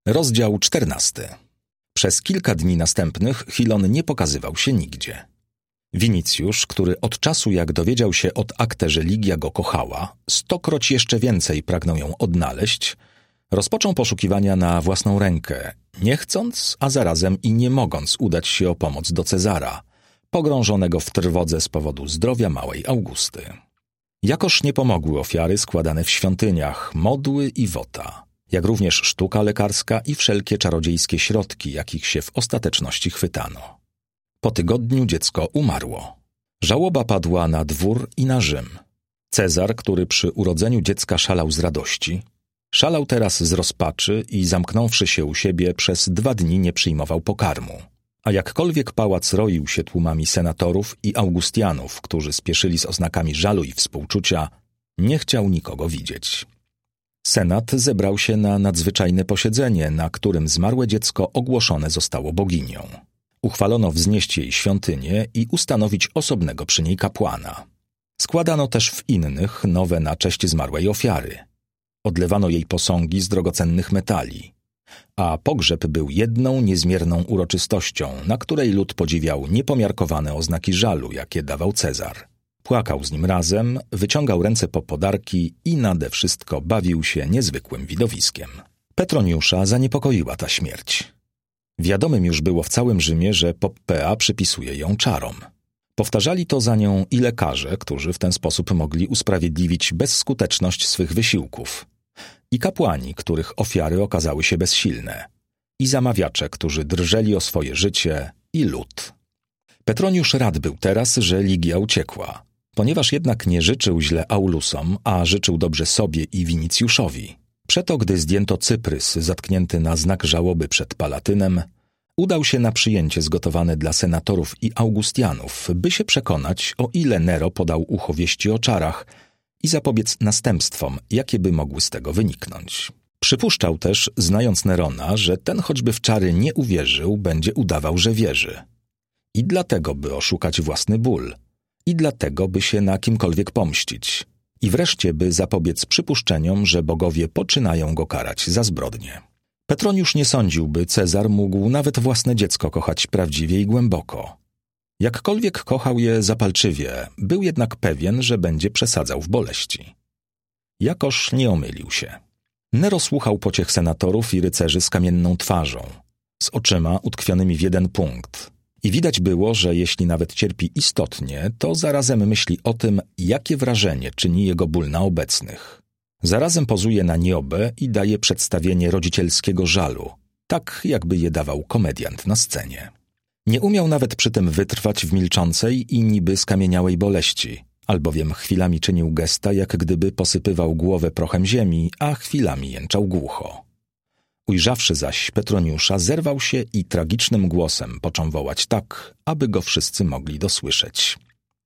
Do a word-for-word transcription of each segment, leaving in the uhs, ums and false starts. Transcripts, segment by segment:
Rozdział czternasty. Przez kilka dni następnych Chilon nie pokazywał się nigdzie. Winicjusz, który od czasu jak dowiedział się od Acte, że Ligia go kochała, stokroć jeszcze więcej pragnął ją odnaleźć, rozpoczął poszukiwania na własną rękę, nie chcąc, a zarazem i nie mogąc udać się o pomoc do Cezara, pogrążonego w trwodze z powodu zdrowia małej Augusty. Jakoż nie pomogły ofiary składane w świątyniach, modły i wota, jak również sztuka lekarska i wszelkie czarodziejskie środki, jakich się w ostateczności chwytano. Po tygodniu dziecko umarło. Żałoba padła na dwór i na Rzym. Cezar, który przy urodzeniu dziecka szalał z radości, szalał teraz z rozpaczy i zamknąwszy się u siebie przez dwa dni nie przyjmował pokarmu. A jakkolwiek pałac roił się tłumami senatorów i augustianów, którzy spieszyli z oznakami żalu i współczucia, nie chciał nikogo widzieć. Senat zebrał się na nadzwyczajne posiedzenie, na którym zmarłe dziecko ogłoszone zostało boginią. Uchwalono wznieść jej świątynię i ustanowić osobnego przy niej kapłana. Składano też w innych nowe na cześć zmarłej ofiary. Odlewano jej posągi z drogocennych metali. A pogrzeb był jedną niezmierną uroczystością, na której lud podziwiał niepomiarkowane oznaki żalu, jakie dawał Cezar. Płakał z nim razem, wyciągał ręce po podarki i nade wszystko bawił się niezwykłym widowiskiem. Petroniusza zaniepokoiła ta śmierć. Wiadomym już było w całym Rzymie, że Poppea przypisuje ją czarom. Powtarzali to za nią i lekarze, którzy w ten sposób mogli usprawiedliwić bezskuteczność swych wysiłków, i kapłani, których ofiary okazały się bezsilne, i zamawiacze, którzy drżeli o swoje życie, i lud. Petroniusz rad był teraz, że Ligia uciekła, ponieważ jednak nie życzył źle Aulusom, a życzył dobrze sobie i Winicjuszowi. Przeto, gdy zdjęto cyprys zatknięty na znak żałoby przed Palatynem, udał się na przyjęcie zgotowane dla senatorów i augustianów, by się przekonać, o ile Nero podał ucho wieści o czarach i zapobiec następstwom, jakie by mogły z tego wyniknąć. Przypuszczał też, znając Nerona, że ten choćby w czary nie uwierzył, będzie udawał, że wierzy. I dlatego, by oszukać własny ból, i dlatego, by się na kimkolwiek pomścić, i wreszcie, by zapobiec przypuszczeniom, że bogowie poczynają go karać za zbrodnie. Petroniusz nie sądził, by Cezar mógł nawet własne dziecko kochać prawdziwie i głęboko. Jakkolwiek kochał je zapalczywie, był jednak pewien, że będzie przesadzał w boleści. Jakoż nie omylił się. Nero słuchał pociech senatorów i rycerzy z kamienną twarzą, z oczyma utkwionymi w jeden punkt. I widać było, że jeśli nawet cierpi istotnie, to zarazem myśli o tym, jakie wrażenie czyni jego ból na obecnych. Zarazem pozuje na niobę i daje przedstawienie rodzicielskiego żalu, tak jakby je dawał komediant na scenie. Nie umiał nawet przy tym wytrwać w milczącej i niby skamieniałej boleści, albowiem chwilami czynił gesta, jak gdyby posypywał głowę prochem ziemi, a chwilami jęczał głucho. Ujrzawszy zaś Petroniusza, zerwał się i tragicznym głosem począł wołać tak, aby go wszyscy mogli dosłyszeć.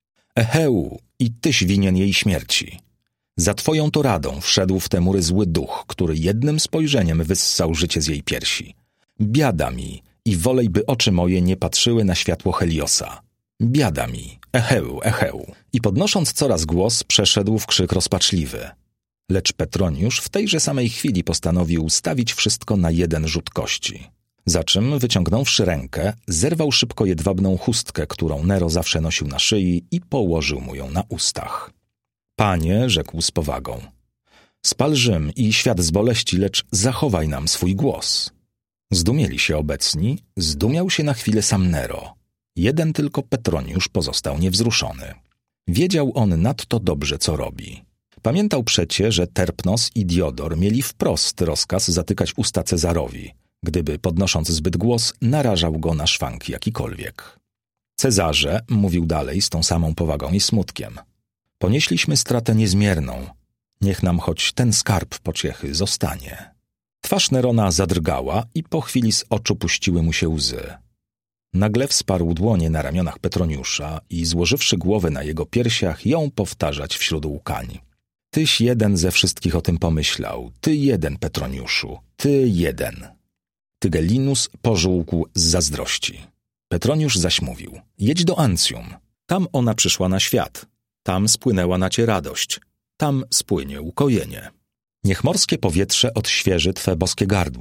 Eheu, i tyś winien jej śmierci. Za twoją to radą wszedł w te mury zły duch, który jednym spojrzeniem wyssał życie z jej piersi. Biada mi, i wolej, by oczy moje nie patrzyły na światło Heliosa. Biada mi, eheu, eheu. I podnosząc coraz głos, przeszedł w krzyk rozpaczliwy. Lecz Petroniusz w tejże samej chwili postanowił stawić wszystko na jeden rzut kości. Za czym, wyciągnąwszy rękę, zerwał szybko jedwabną chustkę, którą Nero zawsze nosił na szyi, i położył mu ją na ustach. Panie, rzekł z powagą, spal Rzym i świat z boleści, lecz zachowaj nam swój głos. Zdumieli się obecni, zdumiał się na chwilę sam Nero. Jeden tylko Petroniusz pozostał niewzruszony. Wiedział on nadto dobrze, co robi. Pamiętał przecie, że Terpnos i Diodor mieli wprost rozkaz zatykać usta Cezarowi, gdyby, podnosząc zbyt głos, narażał go na szwank jakikolwiek. Cezarze, mówił dalej z tą samą powagą i smutkiem, ponieśliśmy stratę niezmierną, niech nam choć ten skarb pociechy zostanie. Twarz Nerona zadrgała i po chwili z oczu puściły mu się łzy. Nagle wsparł dłonie na ramionach Petroniusza i złożywszy głowę na jego piersiach, jął powtarzać wśród łkań. Tyś jeden ze wszystkich o tym pomyślał, ty jeden, Petroniuszu, ty jeden. Tygellinus pożółkł z zazdrości. Petroniusz zaś mówił, jedź do Ancjum, tam ona przyszła na świat, tam spłynęła na cię radość, tam spłynie ukojenie. Niech morskie powietrze odświeży twe boskie gardło,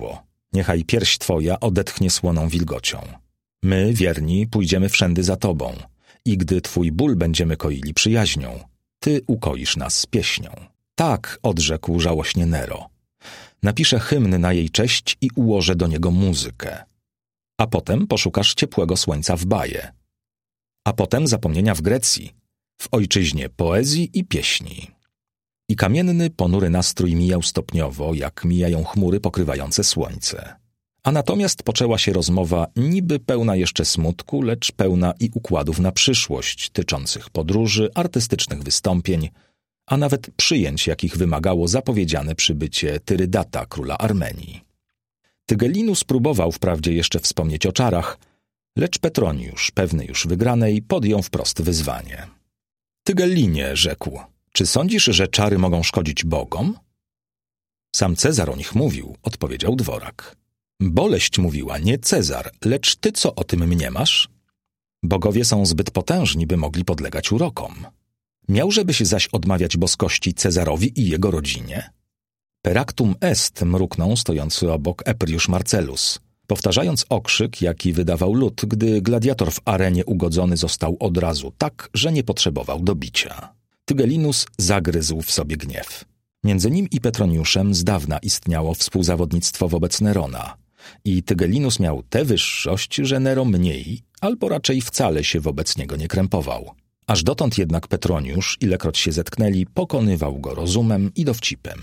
Niechaj pierś twoja odetchnie słoną wilgocią. My, wierni, pójdziemy wszędy za tobą i gdy twój ból będziemy koili przyjaźnią, ty ukoisz nas pieśnią. Tak, odrzekł żałośnie Nero. Napiszę hymn na jej cześć i ułożę do niego muzykę. A potem poszukasz ciepłego słońca w Baje. A potem zapomnienia w Grecji, w ojczyźnie poezji i pieśni. I kamienny, ponury nastrój mijał stopniowo, jak mijają chmury pokrywające słońce. A natomiast poczęła się rozmowa niby pełna jeszcze smutku, lecz pełna i układów na przyszłość, tyczących podróży, artystycznych wystąpień, a nawet przyjęć, jakich wymagało zapowiedziane przybycie Tyrydata, króla Armenii. Tygellinus próbował wprawdzie jeszcze wspomnieć o czarach, lecz Petroniusz, pewny już wygranej, podjął wprost wyzwanie. Tygellinie, rzekł, czy sądzisz, że czary mogą szkodzić bogom? Sam Cezar o nich mówił, odpowiedział dworak. Boleść mówiła, nie Cezar, lecz ty co o tym mniemasz? Bogowie są zbyt potężni, by mogli podlegać urokom. Miałżebyś zaś odmawiać boskości Cezarowi i jego rodzinie? Peractum est, mruknął stojący obok Epriusz Marcellus, powtarzając okrzyk, jaki wydawał lud, gdy gladiator w arenie ugodzony został od razu tak, że nie potrzebował do bicia. Tygellinus zagryzł w sobie gniew. Między nim i Petroniuszem z dawna istniało współzawodnictwo wobec Nerona i Tygellinus miał tę wyższość, że Nero mniej, albo raczej wcale się wobec niego nie krępował. Aż dotąd jednak Petroniusz, ilekroć się zetknęli, pokonywał go rozumem i dowcipem.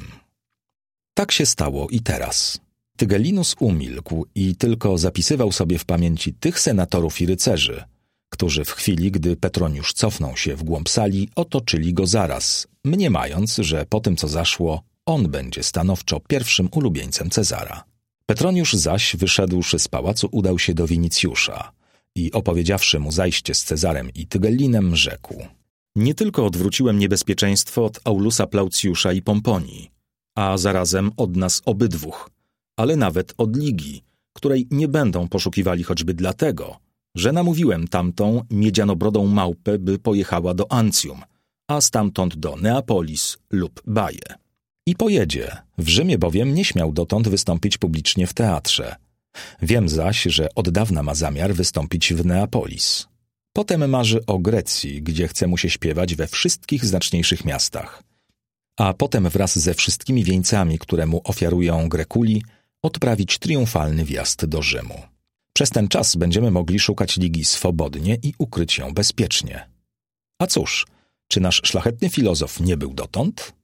Tak się stało i teraz. Tygellinus umilkł i tylko zapisywał sobie w pamięci tych senatorów i rycerzy, którzy w chwili, gdy Petroniusz cofnął się w głąb sali, otoczyli go zaraz, mniemając, że po tym, co zaszło, on będzie stanowczo pierwszym ulubieńcem Cezara. Petroniusz zaś, wyszedłszy z pałacu, udał się do Winicjusza i opowiedziawszy mu zajście z Cezarem i Tygellinem, rzekł: nie tylko odwróciłem niebezpieczeństwo od Aulusa Plaucjusza i Pomponii, a zarazem od nas obydwóch, ale nawet od Ligi, której nie będą poszukiwali choćby dlatego, że namówiłem tamtą miedzianobrodą małpę, by pojechała do Ancjum, a stamtąd do Neapolis lub Baje. I pojedzie, w Rzymie bowiem nie śmiał dotąd wystąpić publicznie w teatrze. Wiem zaś, że od dawna ma zamiar wystąpić w Neapolis. Potem marzy o Grecji, gdzie chce mu się śpiewać we wszystkich znaczniejszych miastach. A potem wraz ze wszystkimi wieńcami, które mu ofiarują Grekuli, odprawić triumfalny wjazd do Rzymu. Przez ten czas będziemy mogli szukać Ligi swobodnie i ukryć ją bezpiecznie. A cóż, czy nasz szlachetny filozof nie był dotąd?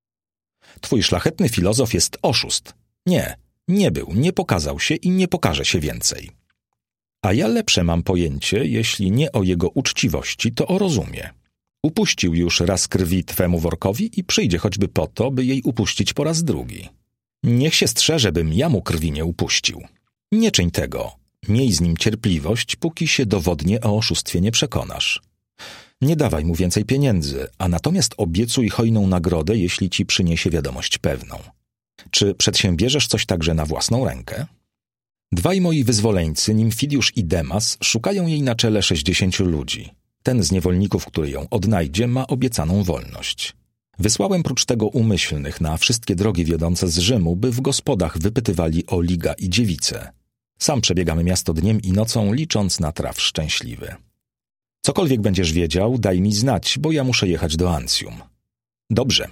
Twój szlachetny filozof jest oszust. Nie, nie był, nie pokazał się i nie pokaże się więcej. A ja lepsze mam pojęcie, jeśli nie o jego uczciwości, to o rozumie. Upuścił już raz krwi twemu workowi i przyjdzie choćby po to, by jej upuścić po raz drugi. Niech się strzeże, bym ja mu krwi nie upuścił. Nie czyń tego. Miej z nim cierpliwość, póki się dowodnie o oszustwie nie przekonasz. Nie dawaj mu więcej pieniędzy, a natomiast obiecuj hojną nagrodę, jeśli ci przyniesie wiadomość pewną. Czy przedsiębierzesz coś także na własną rękę? Dwaj moi wyzwoleńcy, Nimfidiusz i Demas, szukają jej na czele sześćdziesięciu ludzi. Ten z niewolników, który ją odnajdzie, ma obiecaną wolność. Wysłałem prócz tego umyślnych na wszystkie drogi wiodące z Rzymu, by w gospodach wypytywali o Liga i dziewicę. Sam przebiegamy miasto dniem i nocą, licząc na traf szczęśliwy. Cokolwiek będziesz wiedział, daj mi znać, bo ja muszę jechać do Ancjum. Dobrze.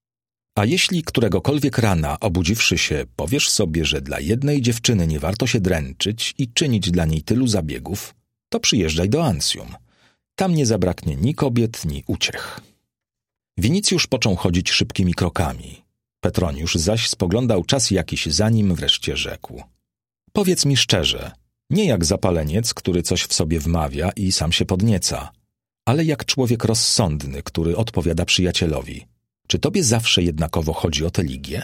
A jeśli któregokolwiek rana, obudziwszy się, powiesz sobie, że dla jednej dziewczyny nie warto się dręczyć i czynić dla niej tylu zabiegów, to przyjeżdżaj do Ancjum. Tam nie zabraknie ni kobiet, ni uciech. Winicjusz począł chodzić szybkimi krokami. Petroniusz zaś spoglądał czas jakiś za nim, wreszcie rzekł: powiedz mi szczerze, nie jak zapaleniec, który coś w sobie wmawia i sam się podnieca, ale jak człowiek rozsądny, który odpowiada przyjacielowi. Czy tobie zawsze jednakowo chodzi o tę Ligię?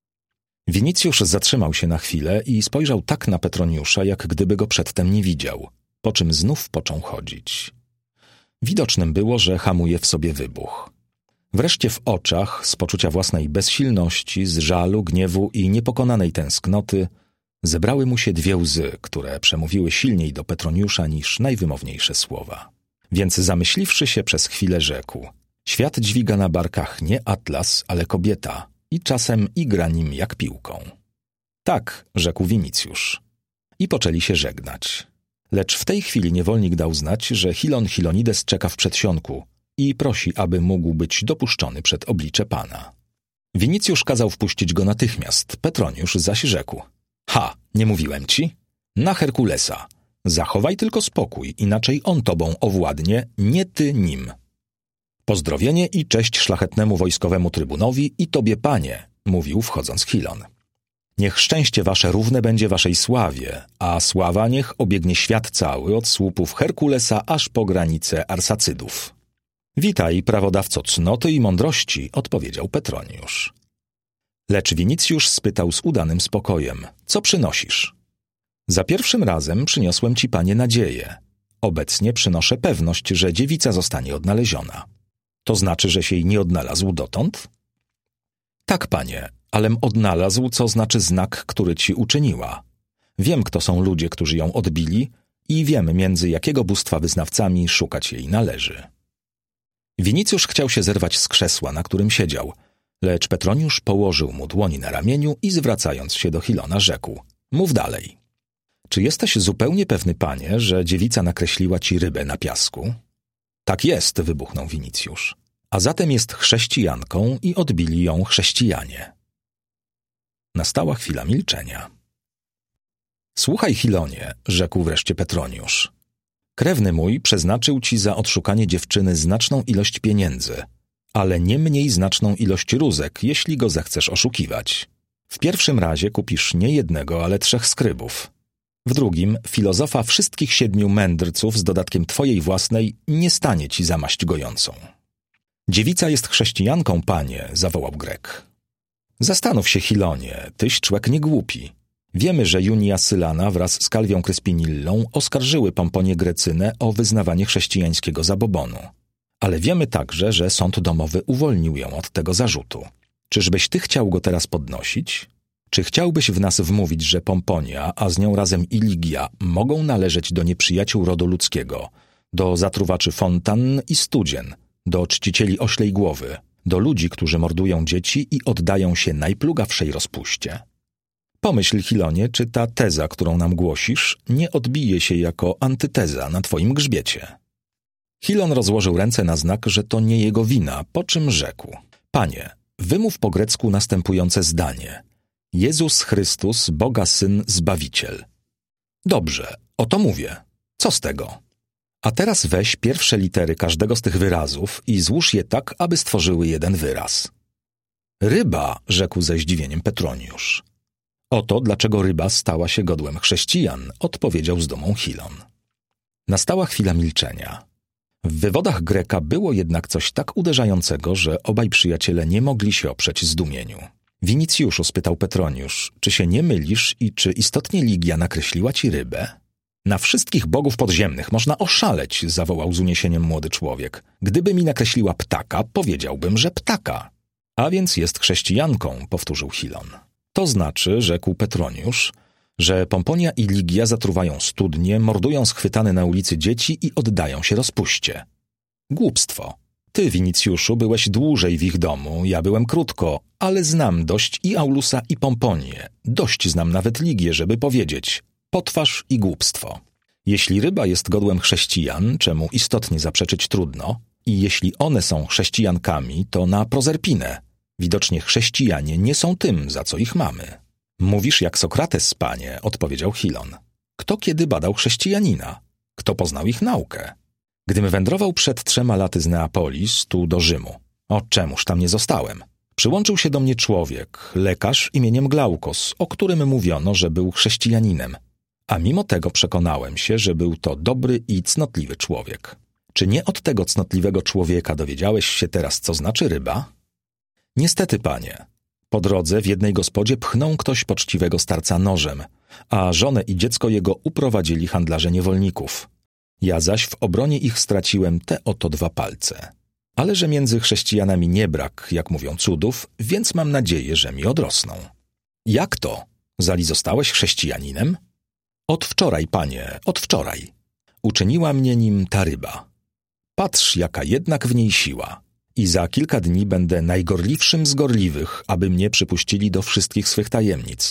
Winicjusz zatrzymał się na chwilę i spojrzał tak na Petroniusza, jak gdyby go przedtem nie widział, po czym znów począł chodzić. Widocznym było, że hamuje w sobie wybuch. Wreszcie w oczach, z poczucia własnej bezsilności, z żalu, gniewu i niepokonanej tęsknoty, zebrały mu się dwie łzy, które przemówiły silniej do Petroniusza niż najwymowniejsze słowa. Więc zamyśliwszy się przez chwilę, rzekł: świat dźwiga na barkach nie atlas, ale kobieta i czasem igra nim jak piłką. Tak, rzekł Winicjusz. I poczęli się żegnać. Lecz w tej chwili niewolnik dał znać, że Hilon Hilonides czeka w przedsionku i prosi, aby mógł być dopuszczony przed oblicze Pana. Winicjusz kazał wpuścić go natychmiast, Petroniusz zaś rzekł: Ha, nie mówiłem ci? Na Herkulesa. Zachowaj tylko spokój, inaczej on tobą owładnie, nie ty nim. Pozdrowienie i cześć szlachetnemu wojskowemu trybunowi i tobie, panie, mówił wchodząc Hilon. Niech szczęście wasze równe będzie waszej sławie, a sława niech obiegnie świat cały od słupów Herkulesa aż po granice Arsacydów. Witaj, prawodawco cnoty i mądrości, odpowiedział Petroniusz. Lecz Winicjusz spytał z udanym spokojem: co przynosisz? Za pierwszym razem przyniosłem ci, panie, nadzieję. Obecnie przynoszę pewność, że dziewica zostanie odnaleziona. To znaczy, że się jej nie odnalazł dotąd? Tak, panie, alem odnalazł, co znaczy znak, który ci uczyniła. Wiem, kto są ludzie, którzy ją odbili i wiem, między jakiego bóstwa wyznawcami szukać jej należy. Winicjusz chciał się zerwać z krzesła, na którym siedział, lecz Petroniusz położył mu dłoni na ramieniu i zwracając się do Hilona rzekł: mów dalej. Czy jesteś zupełnie pewny, panie, że dziewica nakreśliła ci rybę na piasku? Tak jest, wybuchnął Winicjusz. A zatem jest chrześcijanką i odbili ją chrześcijanie. Nastała chwila milczenia. Słuchaj, Hilonie, rzekł wreszcie Petroniusz. Krewny mój przeznaczył ci za odszukanie dziewczyny znaczną ilość pieniędzy, ale nie mniej znaczną ilość rózek, jeśli go zechcesz oszukiwać. W pierwszym razie kupisz nie jednego, ale trzech skrybów. W drugim, filozofa wszystkich siedmiu mędrców z dodatkiem twojej własnej nie stanie ci za maść gojącą. Dziewica jest chrześcijanką, panie, zawołał Grek. Zastanów się, Hilonie, tyś człek nie głupi. Wiemy, że Junia Sylana wraz z Kalwią Kryspinillą oskarżyły Pomponię Grecynę o wyznawanie chrześcijańskiego zabobonu. Ale wiemy także, że sąd domowy uwolnił ją od tego zarzutu. Czyżbyś ty chciał go teraz podnosić? Czy chciałbyś w nas wmówić, że Pomponia, a z nią razem i Ligia, mogą należeć do nieprzyjaciół rodu ludzkiego, do zatruwaczy fontann i studzien, do czcicieli oślej głowy, do ludzi, którzy mordują dzieci i oddają się najplugawszej rozpuście? Pomyśl, Hilonie, czy ta teza, którą nam głosisz, nie odbije się jako antyteza na twoim grzbiecie. Hilon rozłożył ręce na znak, że to nie jego wina, po czym rzekł: panie, wymów po grecku następujące zdanie: Jezus Chrystus, Boga Syn, Zbawiciel. Dobrze, oto mówię. Co z tego? A teraz weź pierwsze litery każdego z tych wyrazów i złóż je tak, aby stworzyły jeden wyraz. Ryba, rzekł ze zdziwieniem Petroniusz. Oto dlaczego ryba stała się godłem chrześcijan, odpowiedział z dumą Hilon. Nastała chwila milczenia. W wywodach Greka było jednak coś tak uderzającego, że obaj przyjaciele nie mogli się oprzeć zdumieniu. Winicjuszu, spytał Petroniusz, czy się nie mylisz i czy istotnie Ligia nakreśliła ci rybę? Na wszystkich bogów podziemnych można oszaleć, zawołał z uniesieniem młody człowiek. Gdyby mi nakreśliła ptaka, powiedziałbym, że ptaka. A więc jest chrześcijanką, powtórzył Hilon. To znaczy, rzekł Petroniusz, że Pomponia i Ligia zatruwają studnie, mordują schwytane na ulicy dzieci i oddają się rozpuście. Głupstwo. Ty, Winicjuszu, byłeś dłużej w ich domu, ja byłem krótko, ale znam dość i Aulusa, i Pomponię. Dość znam nawet Ligię, żeby powiedzieć: potwarz i głupstwo. Jeśli ryba jest godłem chrześcijan, czemu istotnie zaprzeczyć trudno, i jeśli one są chrześcijankami, to na Prozerpinę. Widocznie chrześcijanie nie są tym, za co ich mamy. Mówisz jak Sokrates, panie, odpowiedział Hilon. Kto kiedy badał chrześcijanina? Kto poznał ich naukę? Gdym wędrował przed trzema laty z Neapolis, tu do Rzymu. O, czemuż tam nie zostałem? Przyłączył się do mnie człowiek, lekarz imieniem Glaukos, o którym mówiono, że był chrześcijaninem. A mimo tego przekonałem się, że był to dobry i cnotliwy człowiek. Czy nie od tego cnotliwego człowieka dowiedziałeś się teraz, co znaczy ryba? Niestety, panie. Po drodze w jednej gospodzie pchnął ktoś poczciwego starca nożem, a żonę i dziecko jego uprowadzili handlarze niewolników. Ja zaś w obronie ich straciłem te oto dwa palce. Ale że między chrześcijanami nie brak, jak mówią, cudów, więc mam nadzieję, że mi odrosną. Jak to? Zali zostałeś chrześcijaninem? Od wczoraj, panie, od wczoraj. Uczyniła mnie nim ta ryba. Patrz, jaka jednak w niej siła. I za kilka dni będę najgorliwszym z gorliwych, aby mnie przypuścili do wszystkich swych tajemnic.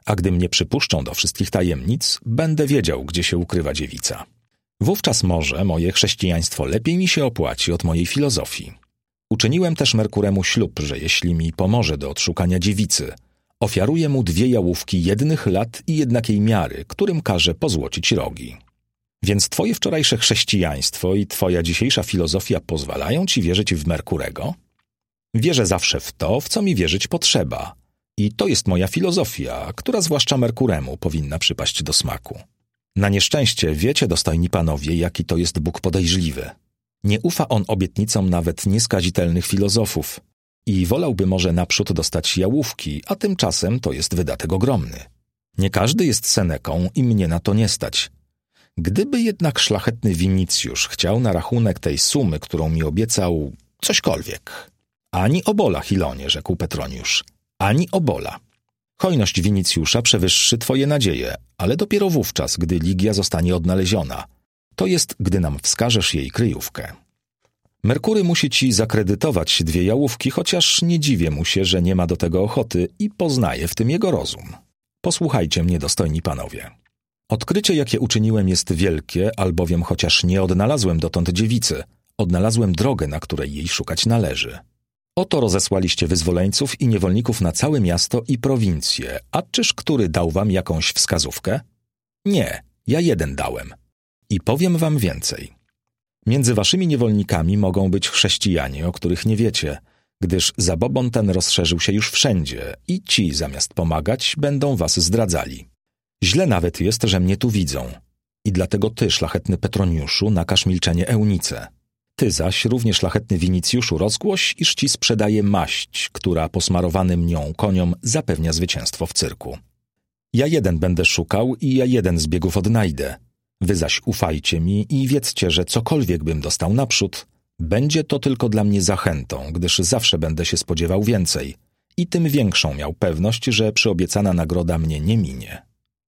A gdy mnie przypuszczą do wszystkich tajemnic, będę wiedział, gdzie się ukrywa dziewica. Wówczas może moje chrześcijaństwo lepiej mi się opłaci od mojej filozofii. Uczyniłem też Merkuremu ślub, że jeśli mi pomoże do odszukania dziewicy, ofiaruję mu dwie jałówki jednych lat i jednakiej miary, którym każę pozłocić rogi. Więc twoje wczorajsze chrześcijaństwo i twoja dzisiejsza filozofia pozwalają ci wierzyć w Merkurego? Wierzę zawsze w to, w co mi wierzyć potrzeba. I to jest moja filozofia, która zwłaszcza Merkuremu powinna przypaść do smaku. Na nieszczęście wiecie, dostojni panowie, jaki to jest Bóg podejrzliwy. Nie ufa on obietnicom nawet nieskazitelnych filozofów i wolałby może naprzód dostać jałówki, a tymczasem to jest wydatek ogromny. Nie każdy jest Seneką i mnie na to nie stać. Gdyby jednak szlachetny Winicjusz chciał na rachunek tej sumy, którą mi obiecał, cośkolwiek. Ani obola, Hilonie, rzekł Petroniusz, ani obola. Hojność Winicjusza przewyższy twoje nadzieje, ale dopiero wówczas, gdy Ligia zostanie odnaleziona. To jest, gdy nam wskażesz jej kryjówkę. Merkury musi ci zakredytować dwie jałówki, chociaż nie dziwię mu się, że nie ma do tego ochoty i poznaję w tym jego rozum. Posłuchajcie mnie, dostojni panowie. Odkrycie, jakie uczyniłem, jest wielkie, albowiem chociaż nie odnalazłem dotąd dziewicy, odnalazłem drogę, na której jej szukać należy. Oto rozesłaliście wyzwoleńców i niewolników na całe miasto i prowincję, a czyż który dał wam jakąś wskazówkę? Nie, ja jeden dałem. I powiem wam więcej. Między waszymi niewolnikami mogą być chrześcijanie, o których nie wiecie, gdyż zabobon ten rozszerzył się już wszędzie i ci, zamiast pomagać, będą was zdradzali. Źle nawet jest, że mnie tu widzą. I dlatego ty, szlachetny Petroniuszu, nakaż milczenie Eunice. Ty zaś, równie szlachetny Winicjuszu, rozgłoś, iż ci sprzedaje maść, która posmarowanym nią koniom zapewnia zwycięstwo w cyrku. Ja jeden będę szukał i ja jeden z biegów odnajdę. Wy zaś ufajcie mi i wiedzcie, że cokolwiek bym dostał naprzód, będzie to tylko dla mnie zachętą, gdyż zawsze będę się spodziewał więcej i tym większą miał pewność, że przyobiecana nagroda mnie nie minie.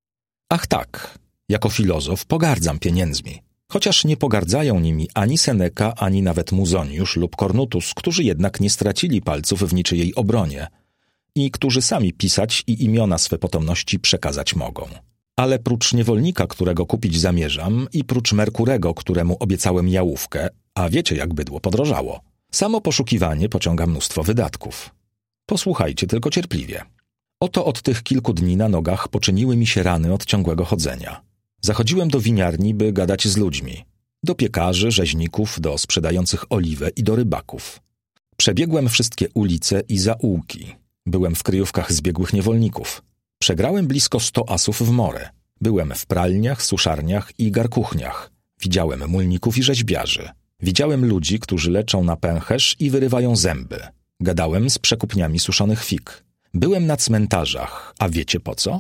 Ach tak, jako filozof pogardzam pieniędzmi, chociaż nie pogardzają nimi ani Seneca, ani nawet Muzoniusz lub Kornutus, którzy jednak nie stracili palców w niczyjej obronie i którzy sami pisać i imiona swe potomności przekazać mogą. Ale prócz niewolnika, którego kupić zamierzam, i prócz Merkurego, któremu obiecałem jałówkę, a wiecie, jak bydło podrożało, samo poszukiwanie pociąga mnóstwo wydatków. Posłuchajcie tylko cierpliwie. Oto od tych kilku dni na nogach poczyniły mi się rany od ciągłego chodzenia. Zachodziłem do winiarni, by gadać z ludźmi. Do piekarzy, rzeźników, do sprzedających oliwę i do rybaków. Przebiegłem wszystkie ulice i zaułki. Byłem w kryjówkach zbiegłych niewolników. Przegrałem blisko sto asów w morę. Byłem w pralniach, suszarniach i garkuchniach. Widziałem mulników i rzeźbiarzy. Widziałem ludzi, którzy leczą na pęcherz i wyrywają zęby. Gadałem z przekupniami suszonych fig. Byłem na cmentarzach, a wiecie po co?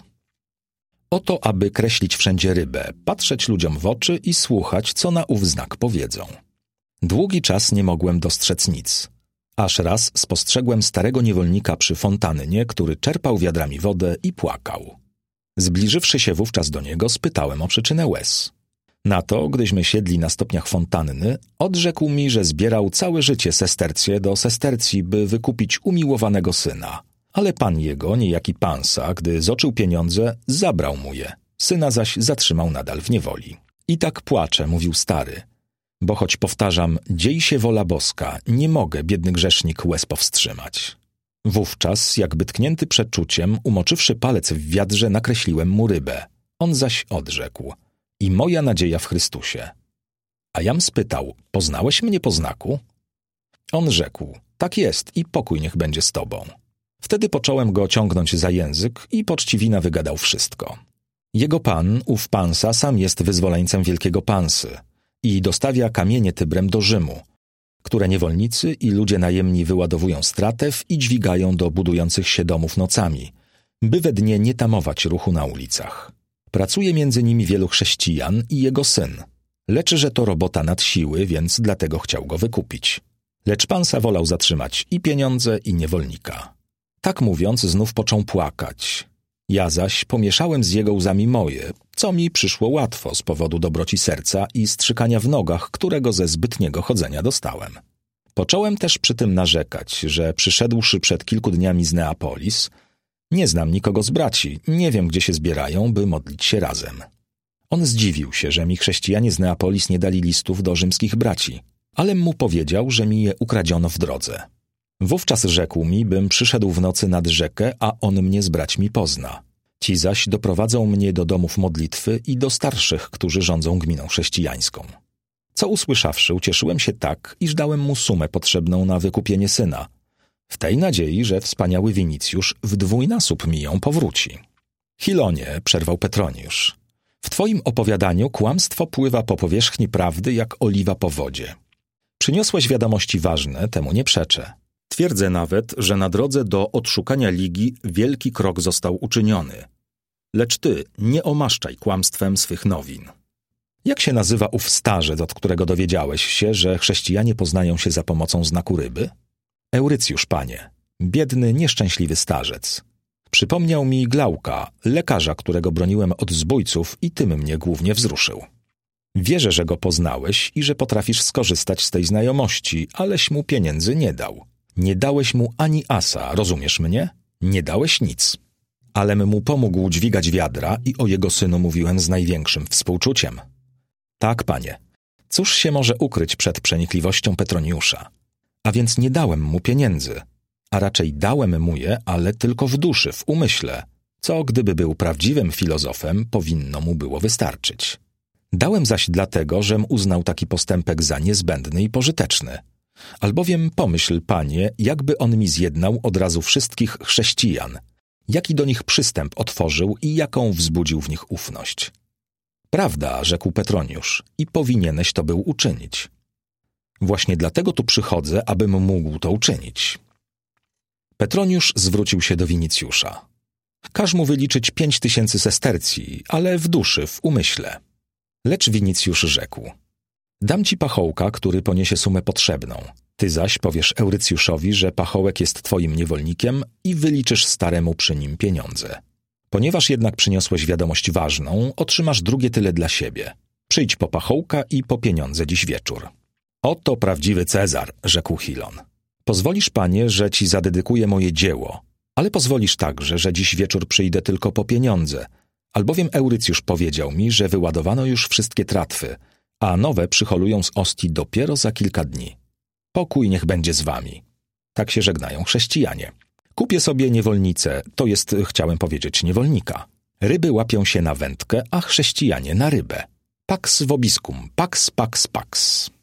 Oto, aby kreślić wszędzie rybę, patrzeć ludziom w oczy i słuchać, co na ów znak powiedzą. Długi czas nie mogłem dostrzec nic. Aż raz spostrzegłem starego niewolnika przy fontannie, który czerpał wiadrami wodę i płakał. Zbliżywszy się wówczas do niego, spytałem o przyczynę łez. Na to, gdyśmy siedli na stopniach fontanny, odrzekł mi, że zbierał całe życie sestercję do sestercji, by wykupić umiłowanego syna. Ale pan jego, niejaki Pansa, gdy zoczył pieniądze, zabrał mu je. Syna zaś zatrzymał nadal w niewoli. I tak płacze, mówił stary. Bo choć powtarzam, dziej się wola boska, nie mogę, biedny grzesznik, łez powstrzymać. Wówczas, jakby tknięty przeczuciem, umoczywszy palec w wiadrze, nakreśliłem mu rybę. On zaś odrzekł. I moja nadzieja w Chrystusie. A jam spytał, poznałeś mnie po znaku? On rzekł, tak jest i pokój niech będzie z tobą. Wtedy począłem go ciągnąć za język i poczciwina wygadał wszystko. Jego pan, ów Pansa, sam jest wyzwoleńcem wielkiego Pansy i dostawia kamienie Tybrem do Rzymu, które niewolnicy i ludzie najemni wyładowują stratew i dźwigają do budujących się domów nocami, by we dnie nie tamować ruchu na ulicach. Pracuje między nimi wielu chrześcijan i jego syn. Lecz że to robota nad siły, więc dlatego chciał go wykupić. Lecz Pansa wolał zatrzymać i pieniądze, i niewolnika. Tak mówiąc, znów począł płakać. Ja zaś pomieszałem z jego łzami moje, co mi przyszło łatwo z powodu dobroci serca i strzykania w nogach, którego ze zbytniego chodzenia dostałem. Począłem też przy tym narzekać, że przyszedłszy przed kilku dniami z Neapolis, Nie znam nikogo z braci, nie wiem, gdzie się zbierają, by modlić się razem. On zdziwił się, że mi chrześcijanie z Neapolis nie dali listów do rzymskich braci, ale mu powiedział, że mi je ukradziono w drodze. Wówczas rzekł mi, bym przyszedł w nocy nad rzekę, a on mnie z braćmi pozna. Ci zaś doprowadzą mnie do domów modlitwy i do starszych, którzy rządzą gminą chrześcijańską. Co usłyszawszy, ucieszyłem się tak, iż dałem mu sumę potrzebną na wykupienie syna, w tej nadziei, że wspaniały Winicjusz w dwójnasób mi ją powróci. Hilonie, przerwał Petroniusz, w twoim opowiadaniu kłamstwo pływa po powierzchni prawdy jak oliwa po wodzie. Przyniosłeś wiadomości ważne, temu nie przeczę. Twierdzę nawet, że na drodze do odszukania Ligi wielki krok został uczyniony. Lecz ty nie omaszczaj kłamstwem swych nowin. Jak się nazywa ów starzec, od którego dowiedziałeś się, że chrześcijanie poznają się za pomocą znaku ryby? Eurycjusz, panie. Biedny, nieszczęśliwy starzec. Przypomniał mi Glauka, lekarza, którego broniłem od zbójców i tym mnie głównie wzruszył. Wierzę, że go poznałeś i że potrafisz skorzystać z tej znajomości, aleś mu pieniędzy nie dał. Nie dałeś mu ani asa, rozumiesz mnie? Nie dałeś nic. Alem mu pomógł dźwigać wiadra i o jego synu mówiłem z największym współczuciem. Tak, panie. Cóż się może ukryć przed przenikliwością Petroniusza? A więc nie dałem mu pieniędzy, a raczej dałem mu je, ale tylko w duszy, w umyśle, co gdyby był prawdziwym filozofem, powinno mu było wystarczyć. Dałem zaś dlatego, żem uznał taki postępek za niezbędny i pożyteczny. Albowiem pomyśl, panie, jakby on mi zjednał od razu wszystkich chrześcijan, jaki do nich przystęp otworzył i jaką wzbudził w nich ufność. Prawda, rzekł Petroniusz, i powinieneś to był uczynić. Właśnie dlatego tu przychodzę, abym mógł to uczynić. Petroniusz zwrócił się do Winicjusza. Każ mu wyliczyć pięć tysięcy sestercji, ale w duszy, w umyśle. Lecz Winicjusz rzekł. Dam ci pachołka, który poniesie sumę potrzebną. Ty zaś powiesz Eurycjuszowi, że pachołek jest twoim niewolnikiem i wyliczysz staremu przy nim pieniądze. Ponieważ jednak przyniosłeś wiadomość ważną, otrzymasz drugie tyle dla siebie. Przyjdź po pachołka i po pieniądze dziś wieczór. Oto prawdziwy Cezar, rzekł Hilon. Pozwolisz, panie, że ci zadedykuję moje dzieło, ale pozwolisz także, że dziś wieczór przyjdę tylko po pieniądze, albowiem Eurycjusz powiedział mi, że wyładowano już wszystkie tratwy, a nowe przyholują z Ostii dopiero za kilka dni. Pokój niech będzie z wami. Tak się żegnają chrześcijanie. Kupię sobie niewolnicę, to jest, chciałem powiedzieć, niewolnika. Ryby łapią się na wędkę, a chrześcijanie na rybę. Pax vobiscum, pax, pax, pax.